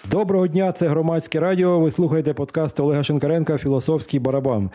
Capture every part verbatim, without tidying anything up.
Доброго дня, це Громадське радіо. Ви слухаєте подкаст Олега Шинкаренка «Філософський барабан».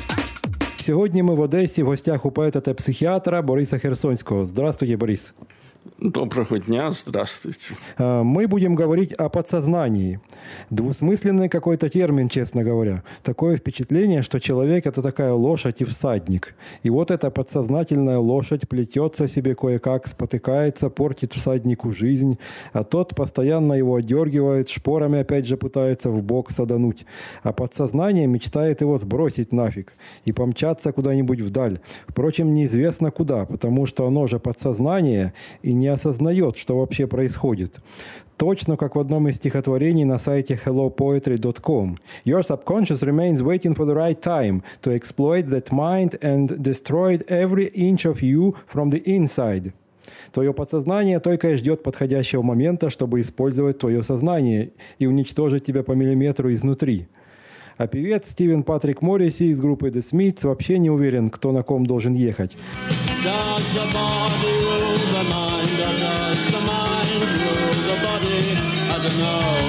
Сьогодні ми в Одесі в гостях у поета та психіатра Бориса Херсонського. Здравствуйте, Борис. Доброго дня, здравствуйте. Мы будем говорить о подсознании. Двусмысленный какой-то термин, честно говоря. Такое впечатление, что человек – это такая лошадь и всадник. И вот эта подсознательная лошадь плетется себе кое-как, спотыкается, портит всаднику жизнь, а тот постоянно его одергивает, шпорами опять же пытается в бок садануть. А подсознание мечтает его сбросить нафиг и помчаться куда-нибудь вдаль. Впрочем, неизвестно куда, потому что оно же подсознание и не осознает, что вообще происходит. Точно как в одном из стихотворений на сайте hello poetry dot com. Your subconscious remains waiting for the right time to exploit that mind and destroy every inch of you from the inside. Твое подсознание только и ждет подходящего момента, чтобы использовать твое сознание и уничтожить тебя по миллиметру изнутри. А певец Стивен Патрик Морриси из группы The Smiths вообще не уверен, кто на ком должен ехать. Does the body rule the mind, or does the mind rule the body? I don't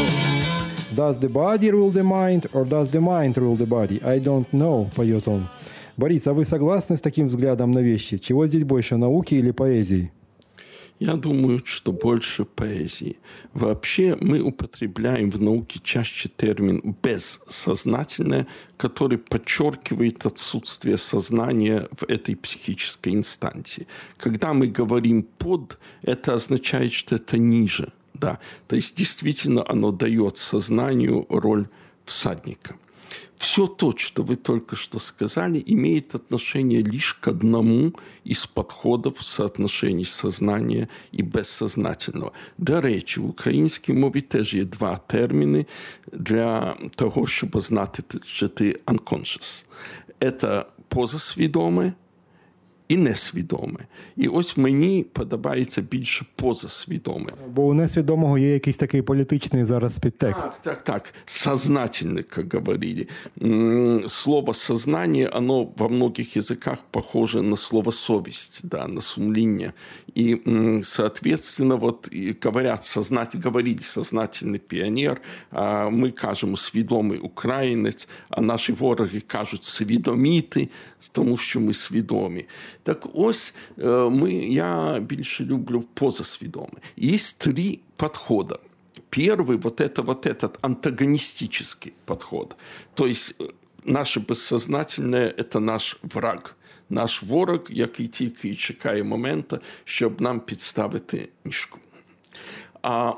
know. Does the body rule the mind, or does the mind rule the body? I don't know, поет он. Борис, а вы согласны с таким взглядом на вещи? Чего здесь больше, науки или поэзии? Я думаю, что больше поэзии. Вообще мы употребляем в науке чаще термин «бессознательное», который подчеркивает отсутствие сознания в этой психической инстанции. Когда мы говорим «под», это означает, что это ниже. Да? То есть действительно оно дает сознанию роль всадника. Все то, что вы только что сказали, имеет отношение лишь к одному из подходов в соотношении сознания и бессознательного. До речі, в українській мові теж є два терміни для того, щоб знати, що ти unconscious. Це позасвідоме і несвідоме. І ось мені подобається більше позасвідоме. Бо у несвідомого є якийсь такий політичний зараз підтекст. Так, так, так. Сознательный, как говорили. Слово «сознание», оно во многих языках похоже на слово «совесть», да, на сумление. И, соответственно, вот говорят, сознать, говорили «сознательный піонер», а ми кажемо «свідомий українець», а наші вороги кажуть «свідоміти», тому що ми свідомі. Так ось ми, я більше люблю позасвідоме. Есть три подхода. Первый вот это вот этот антагонистический подход. То есть наше бессознательное – это наш враг. Наш ворог, який тільки чекає моменту, щоб нам підставити ніжку. А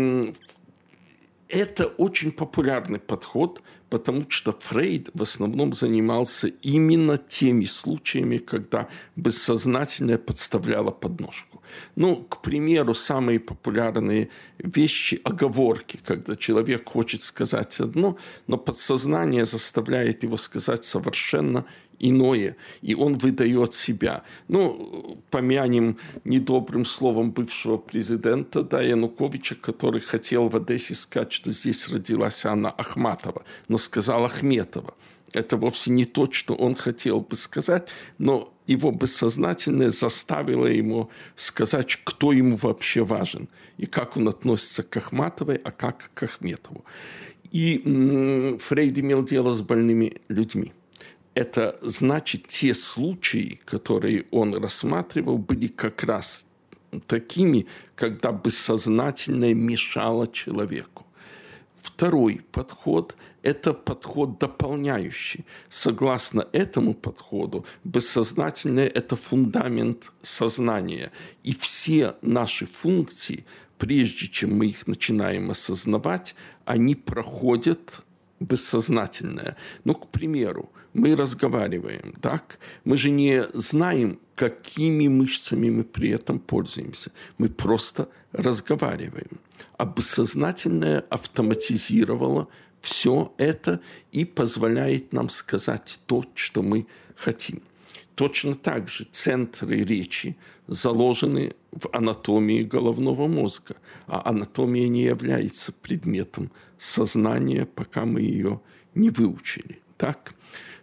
это очень популярный подход, потому что Фрейд в основном занимался именно теми случаями, когда бессознательное подставляло подножку. Ну, к примеру, самые популярные вещи – оговорки, когда человек хочет сказать одно, но подсознание заставляет его сказать совершенно иное, и он выдает себя. Ну, помянем недобрым словом бывшего президента, да, Януковича, который хотел в Одессе сказать, что здесь родилась Анна Ахматова, но сказал Ахметова. Это вовсе не то, что он хотел бы сказать, но его бессознательное заставило ему сказать, кто ему вообще важен, и как он относится к Ахматовой, а как к Ахметову. И м- Фрейд имел дело с больными людьми. Это значит, те случаи, которые он рассматривал, были как раз такими, когда бессознательное мешало человеку. Второй подход – это подход дополняющий. Согласно этому подходу, бессознательное – это фундамент сознания. И все наши функции, прежде чем мы их начинаем осознавать, они проходят бессознательное. Ну, к примеру, мы разговариваем, так? Мы же не знаем, какими мышцами мы при этом пользуемся. Мы просто разговариваем. А бессознательное автоматизировало все это и позволяет нам сказать то, что мы хотим. Точно так же центры речи заложены в анатомии головного мозга, а анатомия не является предметом сознания, пока мы ее не выучили. Так?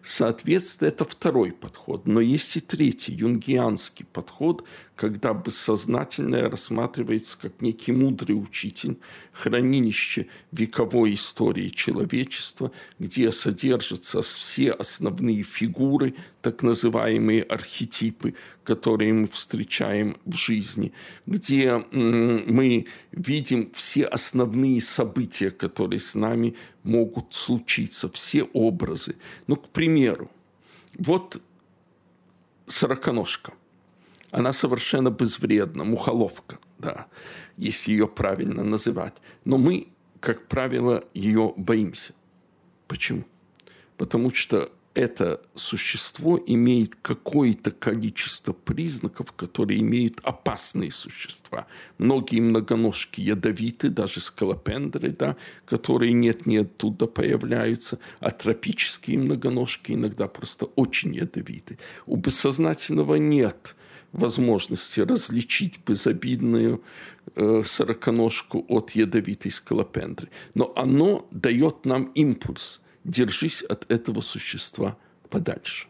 Соответственно, это второй подход. Но есть и третий, юнгианский подход, когда бессознательное рассматривается как некий мудрый учитель, хранилище вековой истории человечества, где содержатся все основные фигуры, так называемые архетипы, которые мы встречаем в жизни, где мы видим все основные события, которые с нами могут случиться, все образы. Ну, к примеру, вот сороконожка. Она совершенно безвредна, мухоловка, да, если ее правильно называть. Но мы, как правило, ее боимся. Почему? Потому что это существо имеет какое-то количество признаков, которые имеют опасные существа. Многие многоножки ядовиты, даже скалопендры, да, которые нет-нет оттуда появляются, а тропические многоножки иногда просто очень ядовиты. У бессознательного нет возможности различить безобидную э, сороконожку от ядовитой скалопендры. Но оно дает нам импульс. Держись от этого существа подальше.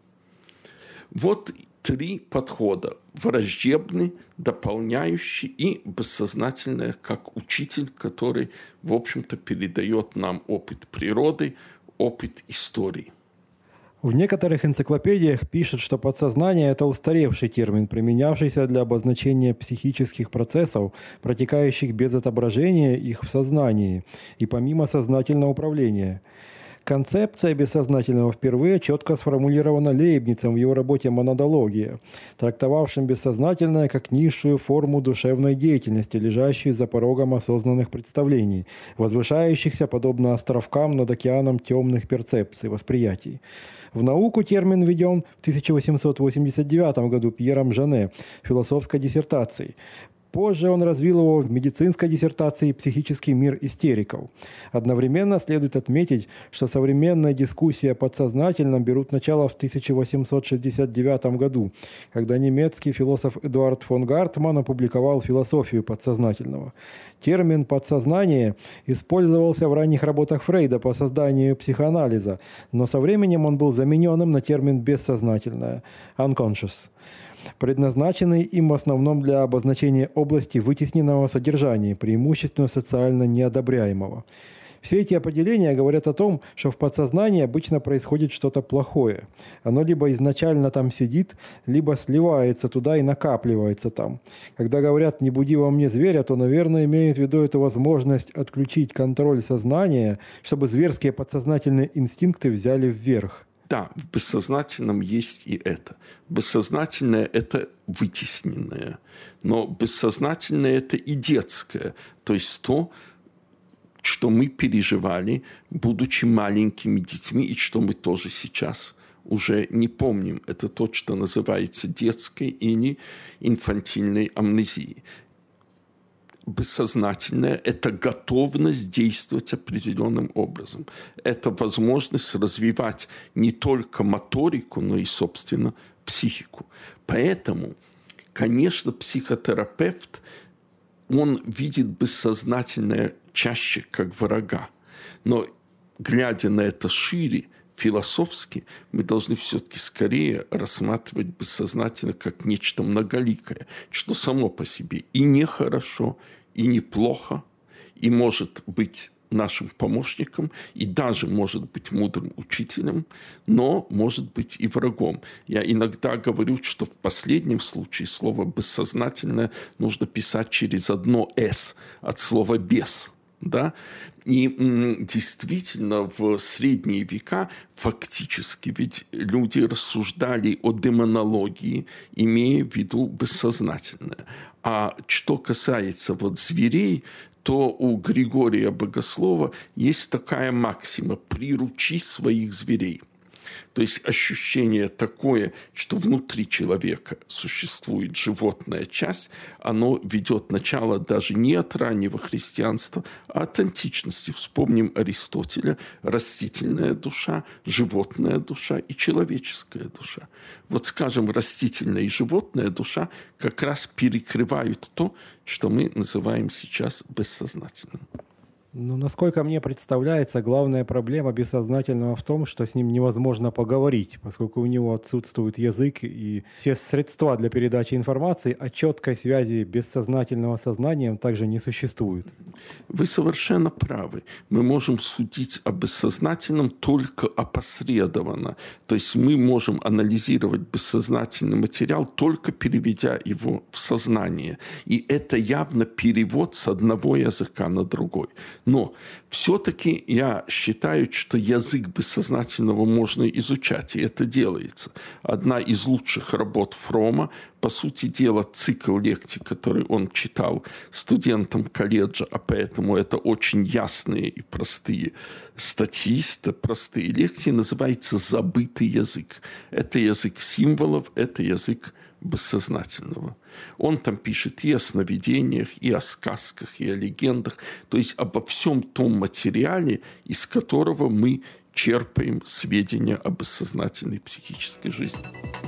Вот три подхода. Враждебный, дополняющий и бессознательное, как учитель, который, в общем-то, передает нам опыт природы, опыт истории. В некоторых энциклопедиях пишут, что подсознание – это устаревший термин, применявшийся для обозначения психических процессов, протекающих без отображения их в сознании и помимо сознательного управления. Концепция бессознательного впервые четко сформулирована Лейбницем в его работе «Монадология», трактовавшим бессознательное как низшую форму душевной деятельности, лежащую за порогом осознанных представлений, возвышающихся подобно островкам над океаном темных перцепций, восприятий. В науку термин введен в тысяча восемьсот восемьдесят девятом году Пьером Жане в философской диссертации. Позже он развил его в медицинской диссертации «Психический мир истериков». Одновременно следует отметить, что современная дискуссия о подсознательном берут начало в тысяча восемьсот шестьдесят девятом году, когда немецкий философ Эдуард фон Гартман опубликовал «Философию подсознательного». Термин «подсознание» использовался в ранних работах Фрейда по созданию психоанализа, но со временем он был замененным на термин «бессознательное» – «unconscious», предназначенный им в основном для обозначения области вытесненного содержания, преимущественно социально неодобряемого. Все эти определения говорят о том, что в подсознании обычно происходит что-то плохое. Оно либо изначально там сидит, либо сливается туда и накапливается там. Когда говорят «не буди во мне зверя», то, наверное, имеют в виду эту возможность отключить контроль сознания, чтобы зверские подсознательные инстинкты взяли вверх. Да, в бессознательном есть и это. Бессознательное – это вытесненное, но бессознательное – это и детское, то есть то, что мы переживали, будучи маленькими детьми, и что мы тоже сейчас уже не помним. Это то, что называется детской или инфантильной амнезией. Бессознательное – это готовность действовать определенным образом. Это возможность развивать не только моторику, но и, собственно, психику. Поэтому, конечно, психотерапевт, он видит бессознательное чаще как врага. Но, глядя на это шире, философски, мы должны все-таки скорее рассматривать бессознательно как нечто многоликое, что само по себе и нехорошо, и неплохо, и может быть нашим помощником, и даже может быть мудрым учителем, но может быть и врагом. Я иногда говорю, что в последнем случае слово «бессознательное» нужно писать через одно «с» от слова «бес». Да? И м, действительно в средние века фактически ведь люди рассуждали о демонологии, имея в виду бессознательное. А что касается вот зверей, то у Григория Богослова есть такая максима «приручи своих зверей». То есть ощущение такое, что внутри человека существует животная часть, оно ведет начало даже не от раннего христианства, а от античности. Вспомним Аристотеля: растительная душа, животная душа и человеческая душа. Вот, скажем, растительная и животная душа как раз перекрывают то, что мы называем сейчас бессознательным. Ну, насколько мне представляется, главная проблема бессознательного в том, что с ним невозможно поговорить, поскольку у него отсутствует язык и все средства для передачи информации, а четкой связи бессознательного с сознанием также не существует. Вы совершенно правы. Мы можем судить о бессознательном только опосредованно. То есть мы можем анализировать бессознательный материал, только переведя его в сознание. И это явно перевод с одного языка на другой. Но все-таки я считаю, что язык бессознательного можно изучать, и это делается. Одна из лучших работ Фрома, по сути дела, цикл лекций, который он читал студентам колледжа, а поэтому это очень ясные и простые статьи, простые лекции, называется «Забытый язык». Это язык символов, это язык бессознательного. Он там пишет и о сновидениях, и о сказках, и о легендах, то есть обо всем том материале, из которого мы черпаем сведения об бессознательной психической жизни.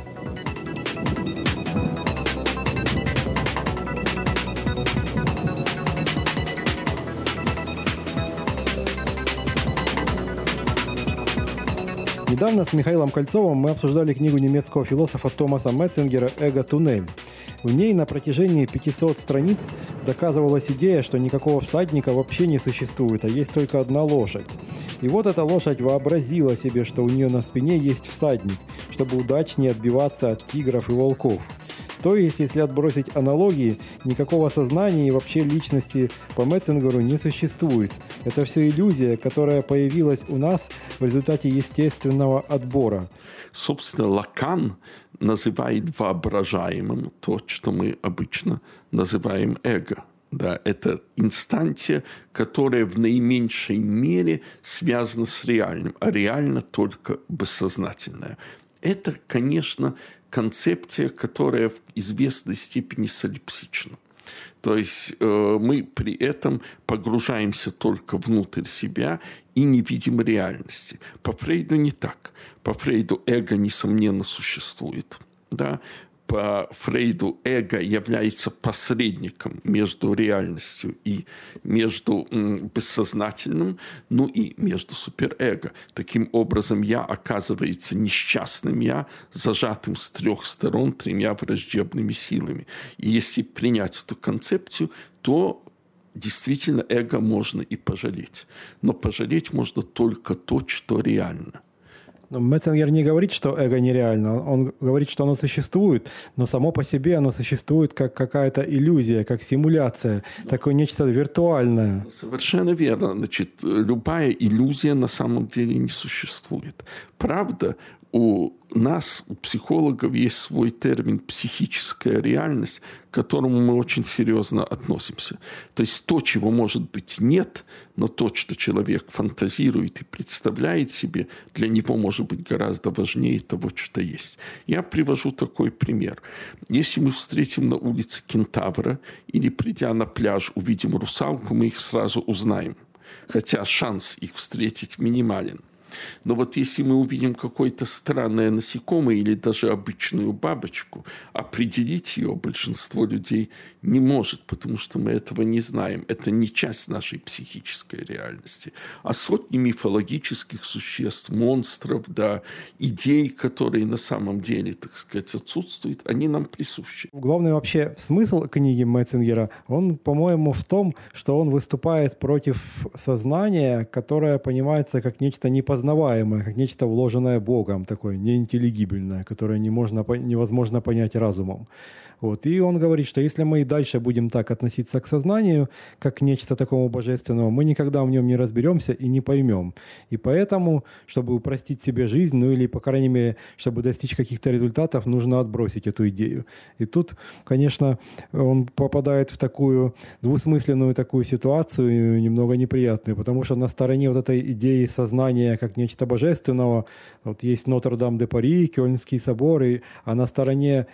Недавно с Михаилом Кольцовым мы обсуждали книгу немецкого философа Томаса Метцингера «Эго-туннель». В ней на протяжении пятисот страниц доказывалась идея, что никакого всадника вообще не существует, а есть только одна лошадь. И вот эта лошадь вообразила себе, что у нее на спине есть всадник, чтобы удачнее отбиваться от тигров и волков. То есть, если отбросить аналогии, никакого сознания и вообще личности по Метцингеру не существует. Это все иллюзия, которая появилась у нас в результате естественного отбора. Собственно, Лакан называет воображаемым то, что мы обычно называем эго. Да, это инстанция, которая в наименьшей мере связана с реальным, а реально только бессознательное. Это, конечно, концепция, которая в известной степени солипсична. То есть э, мы при этом погружаемся только внутрь себя и не видим реальности. По Фрейду не так. По Фрейду эго, несомненно, существует. Да? По Фрейду эго является посредником между реальностью и между м, бессознательным, ну и между суперэго. Таким образом, я оказывается несчастным я, зажатым с трех сторон тремя враждебными силами. И если принять эту концепцию, то действительно эго можно и пожалеть. Но пожалеть можно только то, что реально. Метцингер не говорит, что эго нереально. Он говорит, что оно существует, но само по себе оно существует как какая-то иллюзия, как симуляция, такое нечто виртуальное. Совершенно верно. Значит, любая иллюзия на самом деле не существует. Правда, у нас, у психологов, есть свой термин «психическая реальность», к которому мы очень серьезно относимся. То есть то, чего, может быть, нет, но то, что человек фантазирует и представляет себе, для него может быть гораздо важнее того, что есть. Я привожу такой пример. Если мы встретим на улице кентавра или, придя на пляж, увидим русалку, мы их сразу узнаем, хотя шанс их встретить минимален. Но вот если мы увидим какое-то странное насекомое или даже обычную бабочку, определить ее большинство людей не может, потому что мы этого не знаем. Это не часть нашей психической реальности. А сотни мифологических существ, монстров, да, идей, которые на самом деле, так сказать, отсутствуют, они нам присущи. Главный вообще смысл книги Метцингера, он, по-моему, в том, что он выступает против сознания, которое понимается как нечто непознаваемое, как нечто вложенное Богом, такое неинтеллигибельное, которое не можно, невозможно понять разумом. Вот. И он говорит, что если мы и дальше будем так относиться к сознанию, как к нечто такому божественному, мы никогда в нем не разберемся и не поймем. И поэтому, чтобы упростить себе жизнь, ну или, по крайней мере, чтобы достичь каких-то результатов, нужно отбросить эту идею. И тут, конечно, он попадает в такую двусмысленную такую ситуацию, немного неприятную, потому что на стороне вот этой идеи сознания как нечто божественного, вот есть Нотр-Дам-де-Пари, Кёльнский собор, и, а на стороне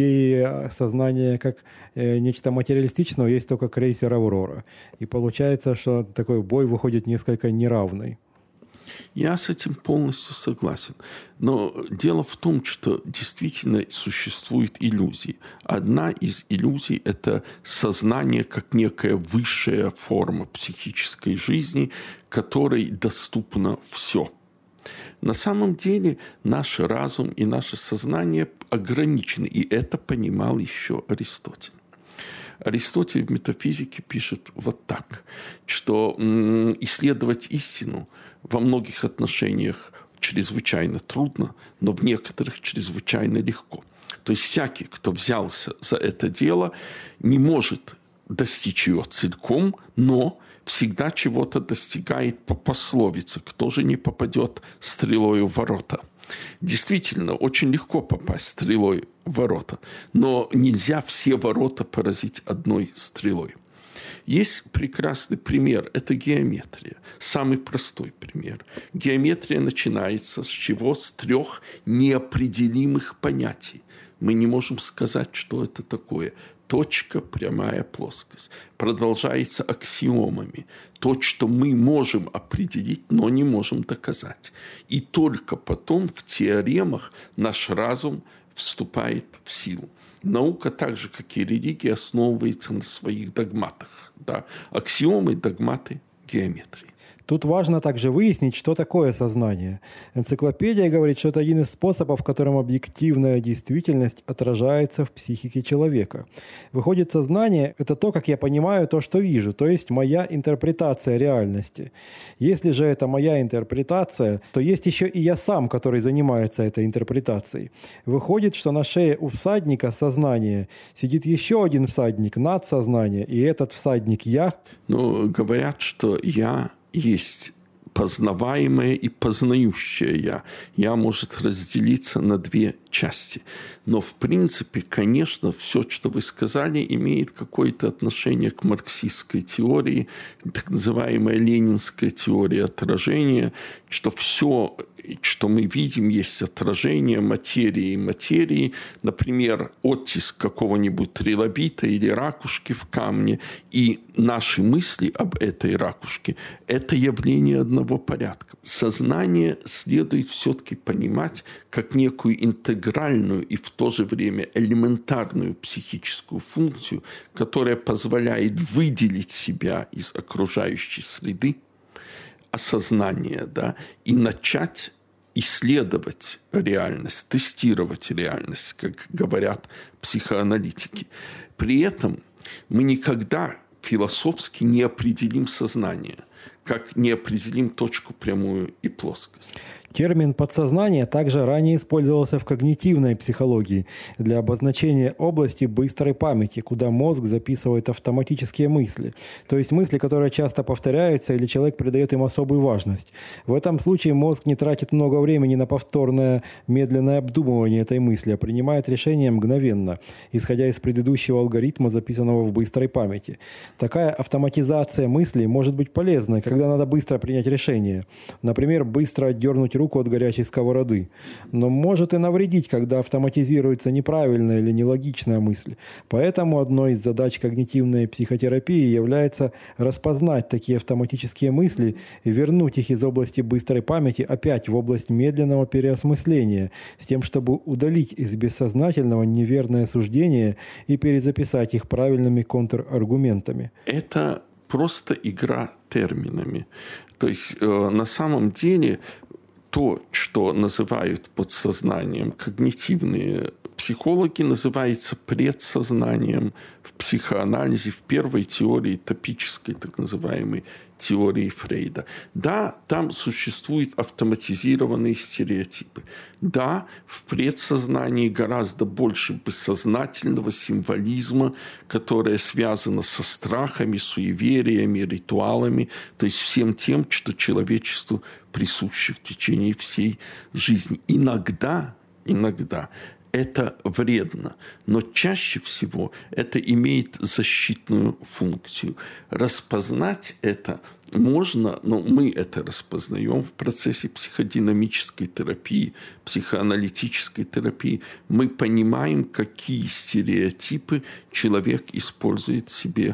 идеи сознания как э, нечто материалистичного есть только крейсер «Аврора». И получается, что такой бой выходит несколько неравный. Я с этим полностью согласен. Но дело в том, что действительно существуют иллюзии. Одна из иллюзий – это сознание как некая высшая форма психической жизни, которой доступно все. На самом деле наш разум и наше сознание ограничены, и это понимал еще Аристотель. Аристотель в метафизике пишет вот так, что исследовать истину во многих отношениях чрезвычайно трудно, но в некоторых чрезвычайно легко. То есть всякий, кто взялся за это дело, не может достичь ее целиком, но всегда чего-то достигает по пословице: кто же не попадет стрелою в ворота. Действительно, очень легко попасть стрелой в ворота, но нельзя все ворота поразить одной стрелой. Есть прекрасный пример – это геометрия. Самый простой пример. Геометрия начинается с чего? С трех неопределимых понятий. Мы не можем сказать, что это такое. Точка, прямая, плоскость. Продолжается аксиомами. То, что мы можем определить, но не можем доказать. И только потом в теоремах наш разум вступает в силу. Наука, так же, как и религия, основывается на своих догматах. Да? Аксиомы, догматы, геометрии. Тут важно также выяснить, что такое сознание. Энциклопедия говорит, что это один из способов, которым объективная действительность отражается в психике человека. Выходит, сознание – это то, как я понимаю то, что вижу, то есть моя интерпретация реальности. Если же это моя интерпретация, то есть еще и я сам, который занимается этой интерпретацией. Выходит, что на шее у всадника сознания сидит еще один всадник над сознанием, и этот всадник я. Ну, говорят, что я есть познаваемое и познающее «я». «Я» может разделиться на две части. Но, в принципе, конечно, все, что вы сказали, имеет какое-то отношение к марксистской теории, так называемая ленинская теория отражения, что все, что мы видим, есть отражение материи и материи. Например, оттиск какого-нибудь трилобита или ракушки в камне, и наши мысли об этой ракушке – это явление одного порядка. Сознание следует все-таки понимать как некую интегральную и в то же время элементарную психическую функцию, которая позволяет выделить себя из окружающей среды, осознания, да, и начать исследовать реальность, тестировать реальность, как говорят психоаналитики. При этом мы никогда философски не определим сознание, как не определим точку прямую и плоскость. Термин «подсознание» также ранее использовался в когнитивной психологии для обозначения области быстрой памяти, куда мозг записывает автоматические мысли, то есть мысли, которые часто повторяются или человек придает им особую важность. В этом случае мозг не тратит много времени на повторное медленное обдумывание этой мысли, а принимает решение мгновенно, исходя из предыдущего алгоритма, записанного в быстрой памяти. Такая автоматизация мыслей может быть полезной, когда надо быстро принять решение. Например, быстро отдернуть руку от горячей сковороды. Но может и навредить, когда автоматизируется неправильная или нелогичная мысль. Поэтому одной из задач когнитивной психотерапии является распознать такие автоматические мысли и вернуть их из области быстрой памяти опять в область медленного переосмысления, с тем, чтобы удалить из бессознательного неверное суждение и перезаписать их правильными контраргументами. Это просто игра терминами. То есть э, на самом деле то, что называют подсознанием когнитивные психологи, называется предсознанием в психоанализе, в первой теории топической, так называемой теории Фрейда. Да, там существуют автоматизированные стереотипы. Да, в предсознании гораздо больше бессознательного символизма, которое связано со страхами, суевериями, ритуалами, то есть всем тем, что человечеству присуще в течение всей жизни. Иногда, иногда это вредно, но чаще всего это имеет защитную функцию. Распознать это можно, но мы это распознаем в процессе психодинамической терапии, психоаналитической терапии. Мы понимаем, какие стереотипы человек использует себе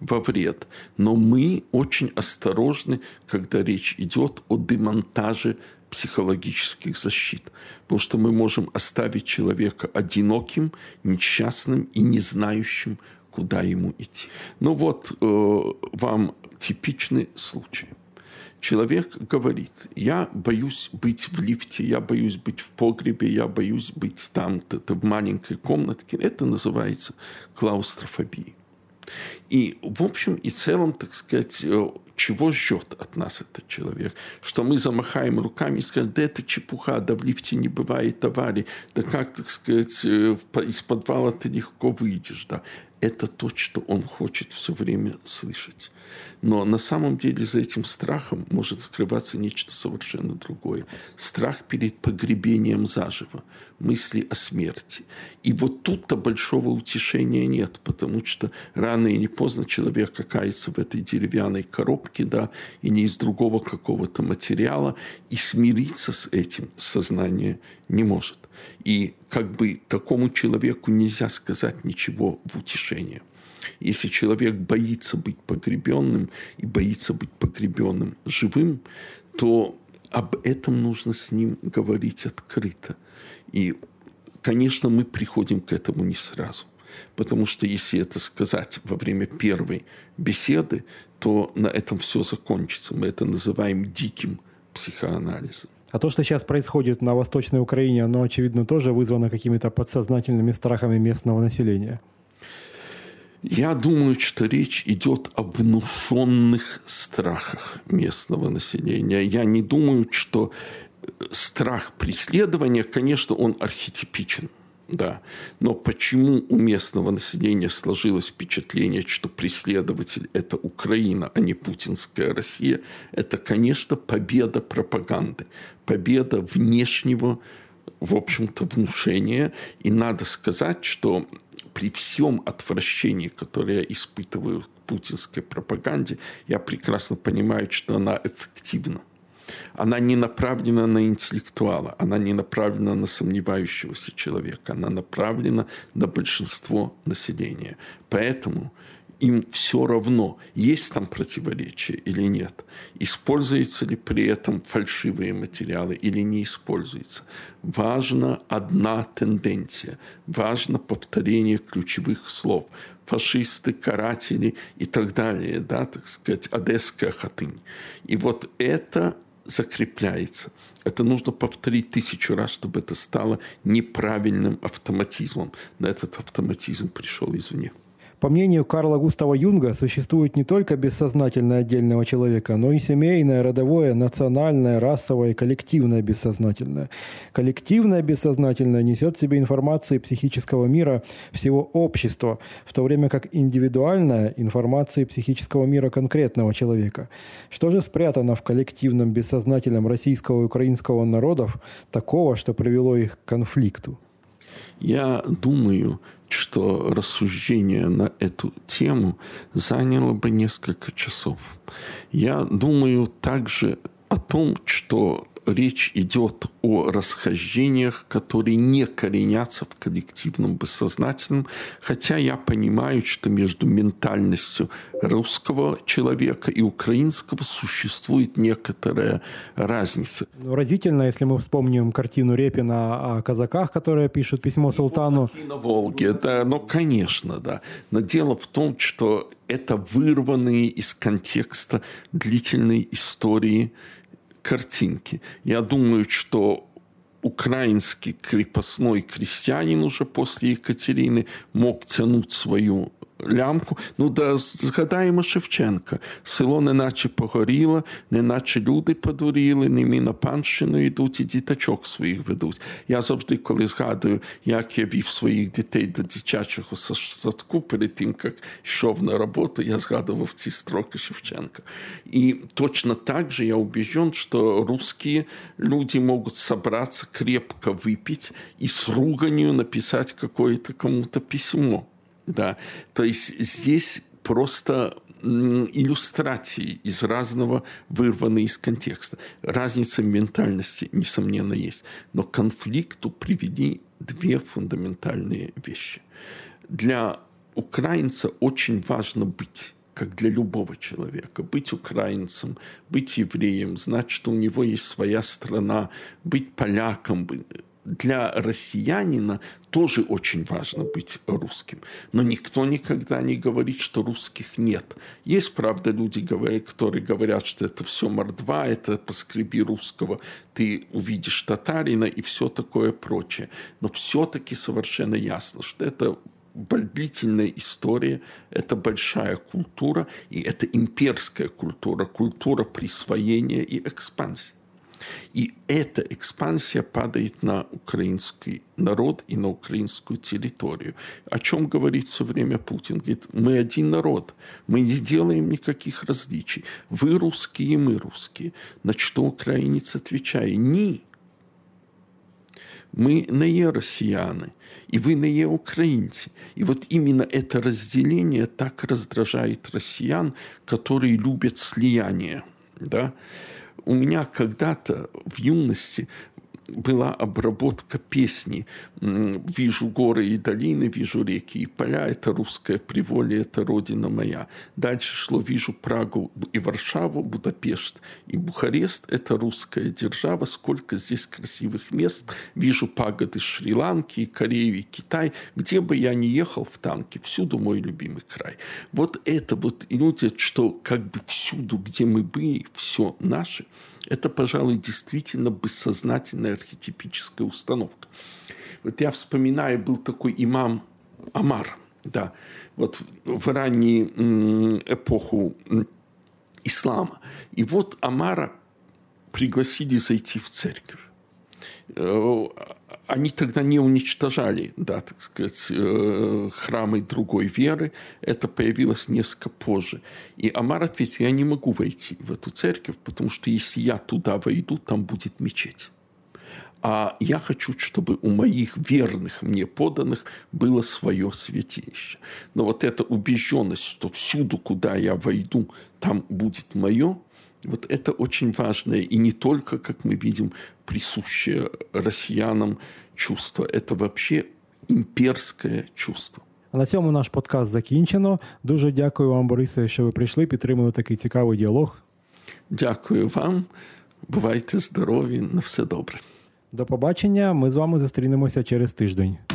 во вред. Но мы очень осторожны, когда речь идет о демонтаже психологических защит. Потому что мы можем оставить человека одиноким, несчастным и не знающим, куда ему идти. Ну вот э, вам типичный случай. Человек говорит: я боюсь быть в лифте, я боюсь быть в погребе, я боюсь быть там-то, в маленькой комнатке. Это называется клаустрофобией. И в общем и целом, так сказать, чего ждет от нас этот человек? Что мы замахаем руками и скажем: да это чепуха, да в лифте не бывает аварий, да как, так сказать, из подвала ты легко выйдешь. Да? Это то, что он хочет все время слышать. Но на самом деле за этим страхом может скрываться нечто совершенно другое. Страх перед погребением заживо, мысли о смерти. И вот тут-то большого утешения нет, потому что рано или поздно человек окажется в этой деревянной коробке, да, и не из другого какого-то материала, и смириться с этим сознание не может. И как бы такому человеку нельзя сказать ничего в утешение. Если человек боится быть погребенным и боится быть погребенным живым, то об этом нужно с ним говорить открыто. И, конечно, мы приходим к этому не сразу. Потому что если это сказать во время первой беседы, то на этом все закончится. Мы это называем диким психоанализом. А то, что сейчас происходит на Восточной Украине, оно, очевидно, тоже вызвано какими-то подсознательными страхами местного населения. Я думаю, что речь идет о внушенных страхах местного населения. Я не думаю, что страх преследования, конечно, он архетипичен. Да. Но почему у местного населения сложилось впечатление, что преследователь – это Украина, а не путинская Россия, это, конечно, победа пропаганды, победа внешнего, в общем-то, внушения. И надо сказать, что при всем отвращении, которое я испытываю к путинской пропаганде, я прекрасно понимаю, что она эффективна. Она не направлена на интеллектуала, она не направлена на сомневающегося человека, она направлена на большинство населения. Поэтому им все равно, есть там противоречия или нет, используются ли при этом фальшивые материалы или не используются. Важна одна тенденция, важно повторение ключевых слов. Фашисты, каратели и так далее, да, так сказать, одесская хатынь. И вот это закрепляется. Это нужно повторить тысячу раз, чтобы это стало неправильным автоматизмом. Но этот автоматизм пришел извне. По мнению Карла Густава Юнга, существует не только бессознательное отдельного человека, но и семейное, родовое, национальное, расовое и коллективное бессознательное. Коллективное бессознательное несет в себе информации психического мира всего общества, в то время как индивидуальное – информации психического мира конкретного человека. Что же спрятано в коллективном бессознательном российского и украинского народов такого, что привело их к конфликту? Я думаю, что рассуждение на эту тему заняло бы несколько часов. Я думаю также о том, что речь идет о расхождениях, которые не коренятся в коллективном бессознательном, хотя я понимаю, что между ментальностью русского человека и украинского существует некоторая разница. Разительно, если мы вспомним картину Репина о казаках, которые пишут письмо султану. На Волге, да, ну, конечно, да. Но дело в том, что это вырванные из контекста длительной истории картинки. Я думаю, что украинский крепостной крестьянин уже после Екатерины мог тянуть свою лямку. Ну, да, згадаємо Шевченка. Село неначе погоріло, неначе люди подуріли, німі на панщину йдуть і діточок своїх ведуть. Я завжди, коли згадую, як я вів своїх дітей до дитячого садку перед тим, як йшов на роботу, я згадував ці строки Шевченка. И точно так же я убежден, что русские люди могут собраться, крепко выпить и с руганью написать какое-то кому-то письмо. Да, то есть здесь просто иллюстрации из разного вырваны из контекста. Разница в ментальности, несомненно, есть. Но к конфликту привели две фундаментальные вещи. Для украинца очень важно быть как для любого человека. Быть украинцем, быть евреем, знать, что у него есть своя страна, быть поляком. Для россиянина тоже очень важно быть русским. Но никто никогда не говорит, что русских нет. Есть, правда, люди, которые говорят, что это все мордва, это поскреби русского, ты увидишь татарина и все такое прочее. Но все-таки совершенно ясно, что это длительная история, это большая культура, и это имперская культура, культура присвоения и экспансии. И эта экспансия падает на украинский народ и на украинскую территорию. О чем говорит все время Путин? Говорит, мы один народ, мы не делаем никаких различий. Вы русские, мы русские. На что украинец отвечает? Ни. Мы не россияне, и вы не украинцы. И вот именно это разделение так раздражает россиян, которые любят слияние. Да? У меня когда-то в юности была обработка песни «Вижу горы и долины, вижу реки и поля, это русское приволье, это родина моя». Дальше шло «Вижу Прагу и Варшаву, Будапешт и Бухарест, это русская держава, сколько здесь красивых мест, вижу пагоды Шри-Ланки, и Корею, и Китай, где бы я ни ехал в танке, всюду мой любимый край». Вот это вот люди, что как бы всюду, где мы были, все наше. Это, пожалуй, действительно бессознательная архетипическая установка. Вот я вспоминаю, был такой имам Амар, да, вот в раннюю эпоху ислама. И вот Амара пригласили зайти в церковь. Они тогда не уничтожали, да, так сказать, храмы другой веры. Это появилось несколько позже. И Амар ответил, я не могу войти в эту церковь, потому что если я туда войду, там будет мечеть. А я хочу, чтобы у моих верных мне подданных было свое святилище. Но вот эта убежденность, что всюду, куда я войду, там будет мое, вот это очень важное и не только, как мы видим, присущее россиянам чувство. Это вообще імперське чувство. А на цьому наш подкаст закінчено. Дуже дякую вам, Борисе, що ви прийшли, підтримали такий цікавий діалог. Дякую вам. Бувайте здорові. На все добре. До побачення. Ми з вами зустрінемося через тиждень.